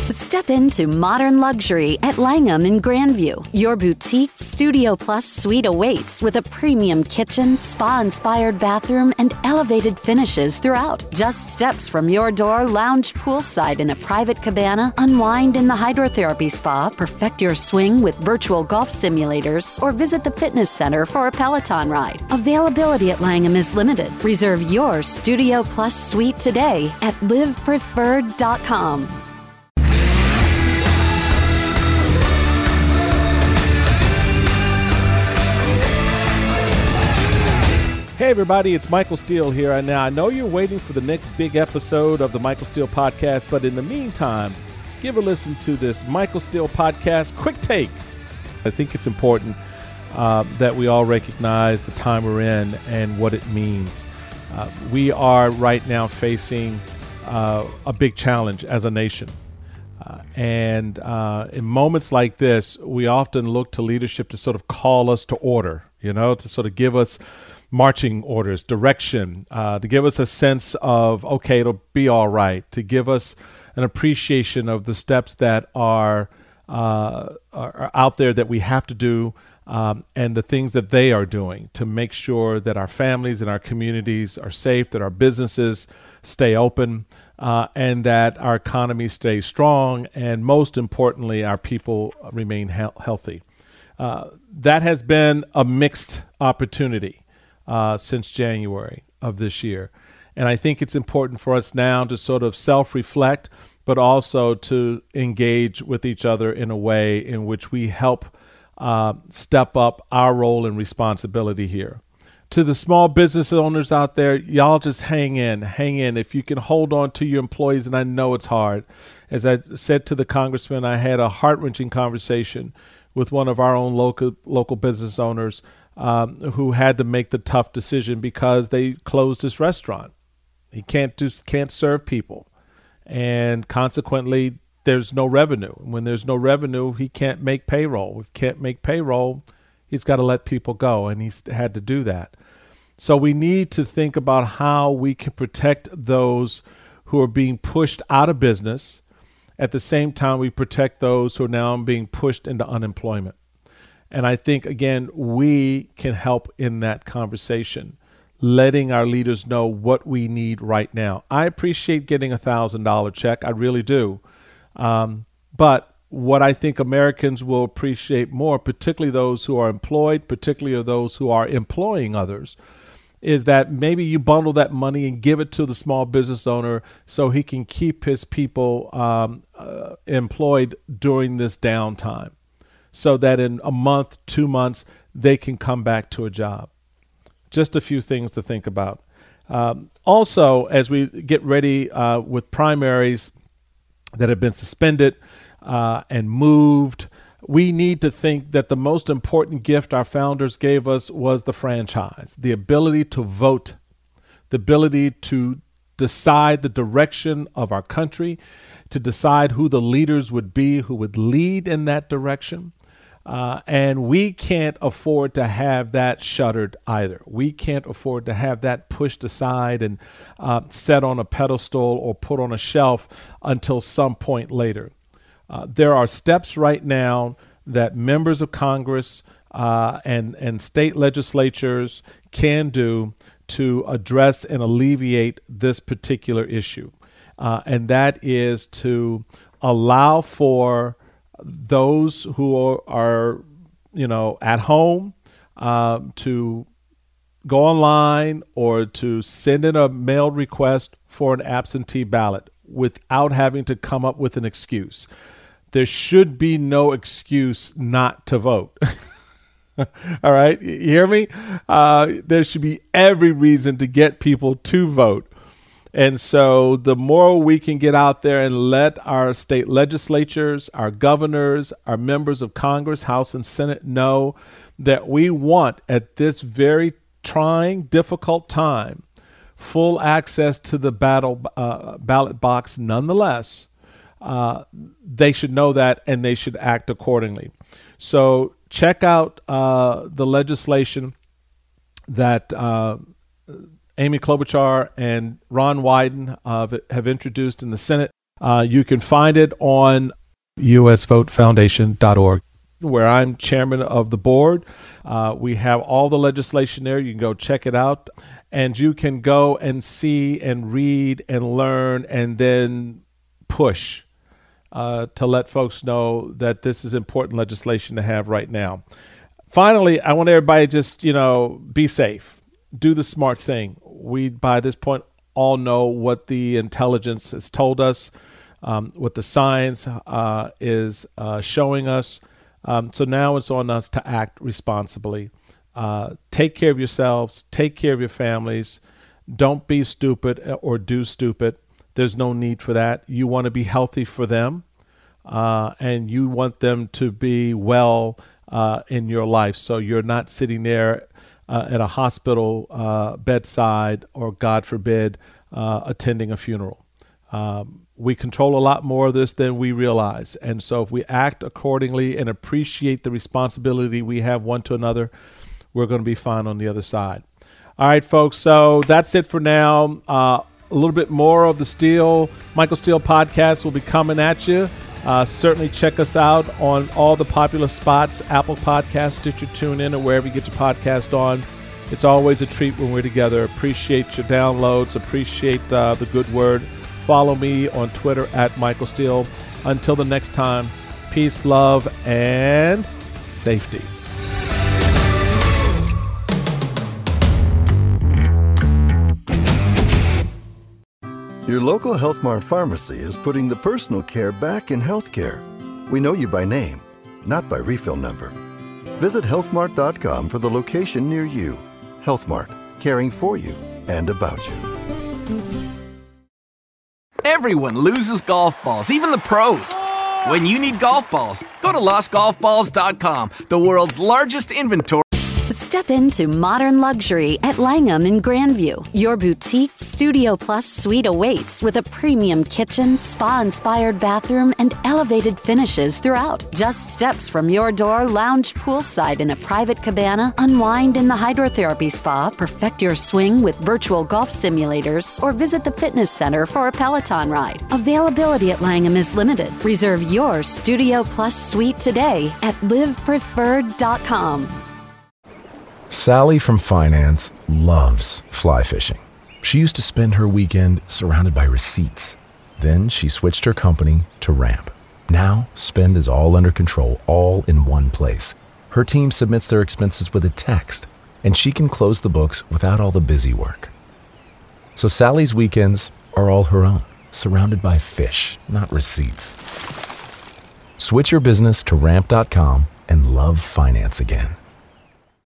Step into modern luxury at Langham in Grandview. Your boutique Studio Plus suite awaits with a premium kitchen, spa-inspired bathroom, and elevated finishes throughout. Just steps from your door, lounge poolside in a private cabana, unwind in the hydrotherapy spa, perfect your swing with virtual golf simulators, or visit the fitness center for a Peloton ride. Availability at Langham is limited. Reserve your Studio Plus suite today at livepreferred.com. Hey everybody, it's Michael Steele here. And now I know you're waiting for the next big episode of the Michael Steele Podcast, but in the meantime, give a listen to this Michael Steele Podcast Quick Take. I think it's important that we all recognize the time we're in and what it means. We are right now facing a big challenge as a nation. And in moments like this, we often look to leadership to sort of call us to order, to sort of give us marching orders, direction, to give us a sense of, okay, it'll be all right, to give us an appreciation of the steps that are out there that we have to do, and the things that they are doing to make sure that our families and our communities are safe, that our businesses stay open, and that our economy stays strong, and most importantly, our people remain healthy. That has been a mixed opportunity since January of this year. And I think it's important for us now to sort of self-reflect, but also to engage with each other in a way in which we help step up our role and responsibility here. To the small business owners out there, y'all just hang in. If you can hold on to your employees, and I know it's hard. As I said to the congressman, I had a heart-wrenching conversation with one of our own local business owners who had to make the tough decision because they closed his restaurant. He can't serve people, and consequently, there's no revenue. When there's no revenue, he can't make payroll. If he can't make payroll, he's got to let people go, and he's had to do that. So we need to think about how we can protect those who are being pushed out of business. At the same time, we protect those who are now being pushed into unemployment. And I think, again, we can help in that conversation, letting our leaders know what we need right now. I appreciate getting a $1,000 check. I really do. But what I think Americans will appreciate more, particularly those who are employed, particularly those who are employing others, is that maybe you bundle that money and give it to the small business owner so he can keep his people employed during this downtime, so that in a month, 2 months, they can come back to a job. Just a few things to think about. Also, as we get ready with primaries that have been suspended and moved, we need to think that the most important gift our founders gave us was the franchise, the ability to vote, the ability to decide the direction of our country, to decide who the leaders would be, who would lead in that direction. And we can't afford to have that shuttered either. We can't afford to have that pushed aside and set on a pedestal or put on a shelf until some point later. There are steps right now that members of Congress and state legislatures can do to address and alleviate this particular issue. And that is to allow for those who are at home to go online or to send in a mail request for an absentee ballot without having to come up with an excuse. There should be no excuse not to vote. All right, you hear me? There should be every reason to get people to vote. And so the more we can get out there and let our state legislatures, our governors, our members of Congress, House and Senate know that we want, at this very trying, difficult time, full access to the ballot box nonetheless, they should know that and they should act accordingly. So check out the legislation that Amy Klobuchar and Ron Wyden have introduced in the Senate. You can find it on usvotefoundation.org, where I'm chairman of the board. We have all the legislation there. You can go check it out, and you can go and see and read and learn and then push to let folks know that this is important legislation to have right now. Finally, I want everybody to just, be safe. Do the smart thing. We, by this point, all know what the intelligence has told us, what the science is showing us. So now it's on us to act responsibly. Take care of yourselves. Take care of your families. Don't be stupid or do stupid. There's no need for that. You want to be healthy for them, and you want them to be well in your life. So you're not sitting there at a hospital bedside or, God forbid, attending a funeral. We control a lot more of this than we realize. And so if we act accordingly and appreciate the responsibility we have one to another, we're going to be fine on the other side. All right, folks. So that's it for now. A little bit more of the Michael Steele podcast will be coming at you. Certainly check us out on all the popular spots, Apple Podcasts, Stitcher, TuneIn, or wherever you get your podcast on. It's always a treat when we're together. Appreciate your downloads. Appreciate the good word. Follow me on Twitter at Michael Steele. Until the next time, peace, love, and safety. Your local Health Mart pharmacy is putting the personal care back in healthcare. We know you by name, not by refill number. Visit healthmart.com for the location near you. Health Mart, caring for you and about you. Everyone loses golf balls, even the pros. When you need golf balls, go to lostgolfballs.com, the world's largest inventory. Step into modern luxury at Langham in Grandview. Your boutique Studio Plus suite awaits with a premium kitchen, spa-inspired bathroom, and elevated finishes throughout. Just steps from your door, lounge poolside in a private cabana, unwind in the hydrotherapy spa, perfect your swing with virtual golf simulators, or visit the fitness center for a Peloton ride. Availability at Langham is limited. Reserve your Studio Plus suite today at livepreferred.com. Sally from finance loves fly fishing. She used to spend her weekend surrounded by receipts. Then she switched her company to Ramp. Now, spend is all under control, all in one place. Her team submits their expenses with a text, and she can close the books without all the busy work. So Sally's weekends are all her own, surrounded by fish, not receipts. Switch your business to Ramp.com and love finance again.